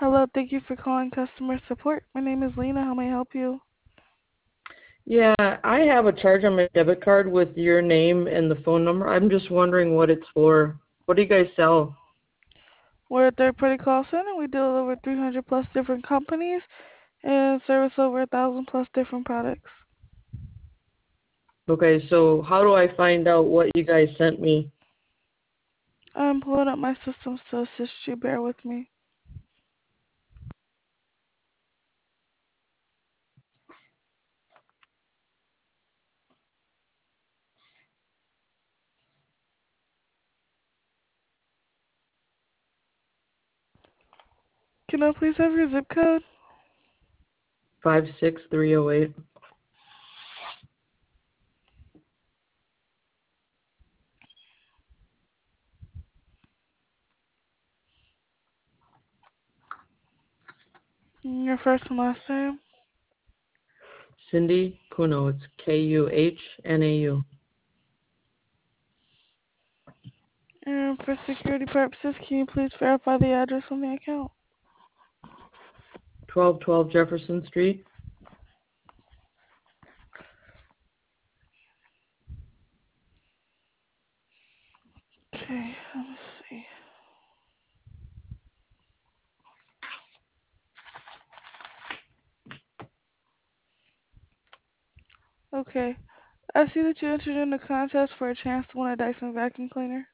Hello, thank you for calling customer support. My name is Lena. How may I help you? Yeah, I have a charge on my debit card with your name and the phone number. I'm just wondering what it's for. What do you guys sell? We're a third-party call center. We deal with over 300 plus different companies and service over 1,000 plus different products. Okay, so how do I find out what you guys sent me? I'm pulling up my systems to assist you. Bear with me. Can I please have your zip code? 56308. And your first and last name? Cindy Kuno. It's Kuhnau. And for security purposes, can you please verify the address on the account? 1212 Jefferson Street. Okay, let me see. Okay, I see that you entered in a contest for a chance to win a Dyson vacuum cleaner.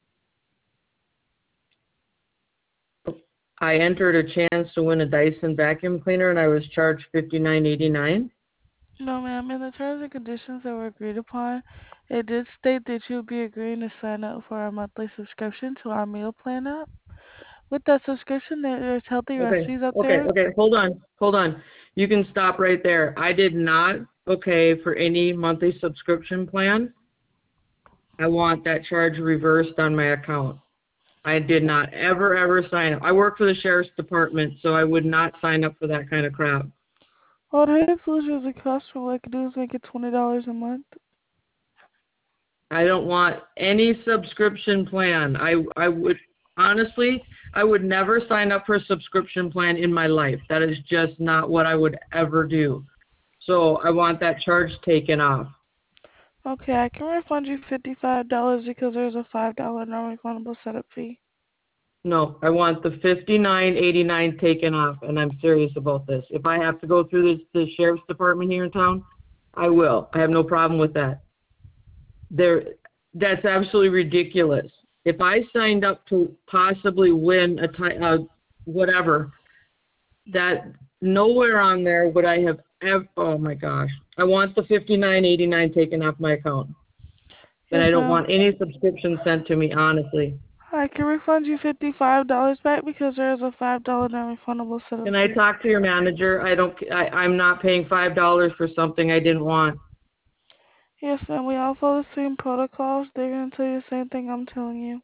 I entered a chance to win a Dyson vacuum cleaner and I was charged $59.89. No, ma'am. In the terms and conditions that were agreed upon, it did state that you would be agreeing to sign up for a monthly subscription to our meal plan app. With that subscription, there's healthy Okay, recipes up okay, there. okay. Hold on. You can stop right there. I did not okay for any monthly subscription plan. I want that charge reversed on my account. I did not ever sign up. I work for the sheriff's department, so I would not sign up for that kind of crap. Well, the Hand Solutions it costs for what I could do is make it $20 a month. I don't want any subscription plan. I would honestly, I would never sign up for a subscription plan in my life. That is just not what I would ever do. So I want that charge taken off. Okay, I can refund you $55 because there's a $5 non-refundable setup fee. No, I want the $59.89 taken off, and I'm serious about this. If I have to go through the sheriff's department here in town, I will. I have no problem with that. That's absolutely ridiculous. If I signed up to possibly win whatever, that nowhere on there would I have ever. Oh my gosh! I want the $59.89 taken off my account, and Yes, I don't ma'am. want any subscription sent to me. Honestly. I can refund you $55 back because there is a $5 non-refundable setup Can I fee. talk to your manager? I'm not paying $5 for something I didn't want. Yes, ma'am. We all follow the same protocols. They're going to tell you the same thing I'm telling you.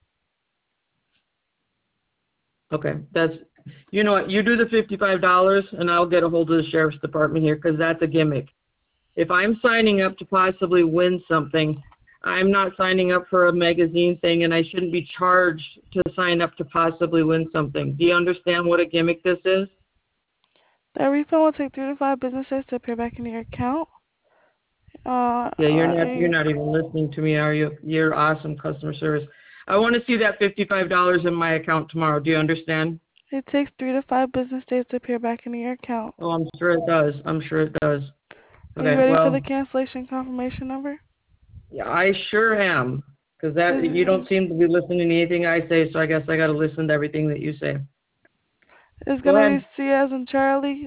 Okay, you know what? You do the $55 and I'll get a hold of the sheriff's department here because that's a gimmick. If I'm signing up to possibly win something, I'm not signing up for a magazine thing and I shouldn't be charged to sign up to possibly win something. Do you understand what a gimmick this is? That refund will take 3 to 5 business days to appear back into your account. Yeah, On you're a, not even listening to me, are you? You're awesome customer service. I want to see that $55 in my account tomorrow. Do you understand? it takes 3 to 5 business days to appear back into your account. Oh, I'm sure it does. I'm sure it does. Are you Okay, ready for the well, cancellation confirmation number? yeah, I sure am. Because you It's, don't seem to be listening to anything I say, so I guess I got to listen to everything that you say. it's Go gonna be ahead. C as in Charlie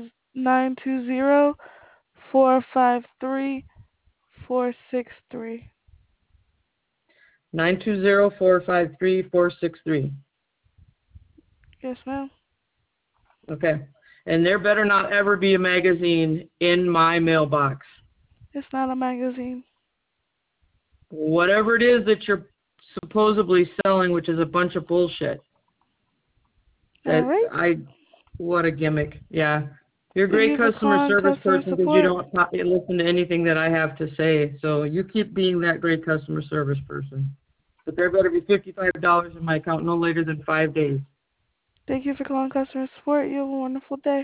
920-453-463. 920-453-463. Yes, ma'am. Okay. And there better not ever be a magazine in my mailbox. It's not a magazine. Whatever it is that you're supposedly selling, which is a bunch of bullshit. All That right. what a gimmick. Yeah. You're a Thank great you for customer calling service customer person because you support. don't listen to anything that I have to say. So you keep being that great customer service person. But there better be $55 in my account no later than 5 days. Thank you for calling customer support. You have a wonderful day.